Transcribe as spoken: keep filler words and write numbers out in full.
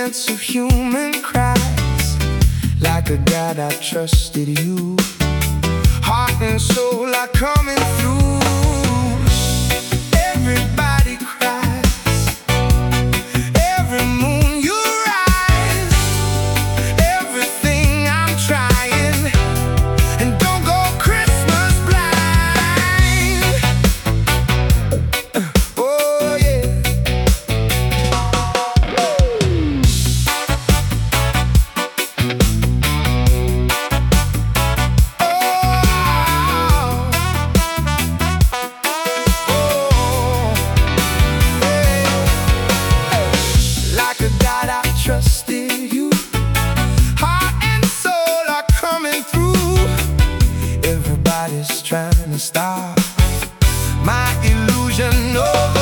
sense of human cries. Like a God, I trusted you. Heart and soul are coming through. Everybody cries. Every moon you rise. Everything I'm trying. And don't go Christmas blind. Oh yeah. Trusted you. Heart and soul are coming through. Everybody's trying to stop my illusion over.